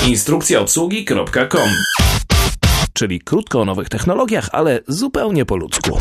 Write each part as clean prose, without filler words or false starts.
Instrukcjaobsługi.com. Czyli krótko o nowych technologiach, ale zupełnie po ludzku.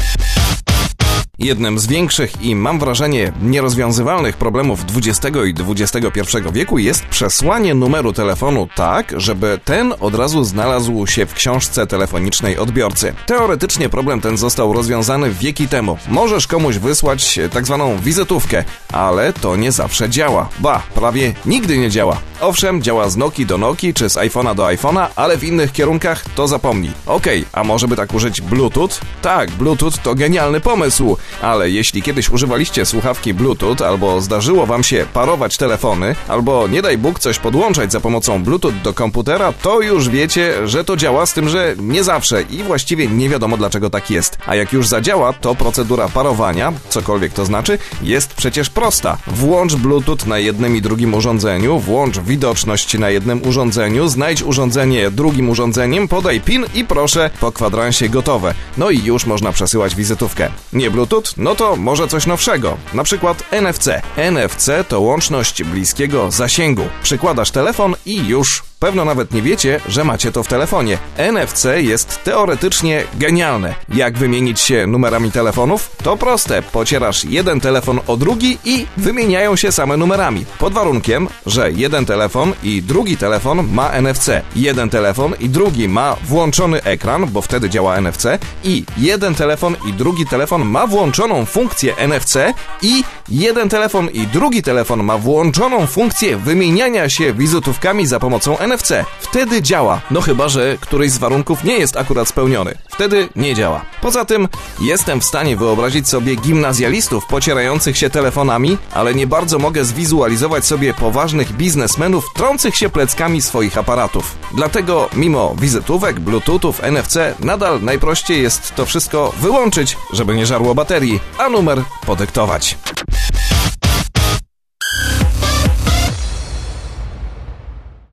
Jednym z większych i, mam wrażenie, nierozwiązywalnych problemów XX i XXI wieku jest przesłanie numeru telefonu tak, żeby ten od razu znalazł się w książce telefonicznej odbiorcy. Teoretycznie problem ten został rozwiązany wieki temu. Możesz komuś wysłać tak zwaną wizytówkę, ale to nie zawsze działa. Prawie nigdy nie działa. Owszem, działa z Nokii do Nokii czy z iPhone'a do iPhone'a, ale w innych kierunkach to zapomnij. A może by tak użyć Bluetooth? Tak, Bluetooth to genialny pomysł. Ale jeśli kiedyś używaliście słuchawki Bluetooth, albo zdarzyło wam się parować telefony, albo nie daj Bóg coś podłączać za pomocą Bluetooth do komputera, to już wiecie, że to działa, z tym, że nie zawsze i właściwie nie wiadomo dlaczego tak jest. A jak już zadziała, to procedura parowania, cokolwiek to znaczy, jest przecież prosta. Włącz Bluetooth na jednym i drugim urządzeniu, włącz widoczność na jednym urządzeniu, znajdź urządzenie drugim urządzeniem, podaj PIN i proszę, po kwadransie gotowe. No i już można przesyłać wizytówkę. Nie Bluetooth? No to może coś nowszego, na przykład NFC. NFC to łączność bliskiego zasięgu. Przykładasz telefon i już. Pewno nawet nie wiecie, że macie to w telefonie. NFC jest teoretycznie genialne. Jak wymienić się numerami telefonów? To proste. Pocierasz jeden telefon o drugi i wymieniają się same numerami. Pod warunkiem, że jeden telefon i drugi telefon ma NFC. Jeden telefon i drugi ma włączony ekran, bo wtedy działa NFC. I jeden telefon i drugi telefon ma włączoną funkcję NFC. I jeden telefon i drugi telefon ma włączoną funkcję wymieniania się wizytówkami za pomocą NFC. Wtedy działa. No chyba, że któryś z warunków nie jest akurat spełniony. Wtedy nie działa. Poza tym jestem w stanie wyobrazić sobie gimnazjalistów pocierających się telefonami, ale nie bardzo mogę zwizualizować sobie poważnych biznesmenów trących się pleckami swoich aparatów. Dlatego mimo wizytówek, bluetoothów, NFC nadal najprościej jest to wszystko wyłączyć, żeby nie żarło baterii, a numer podyktować.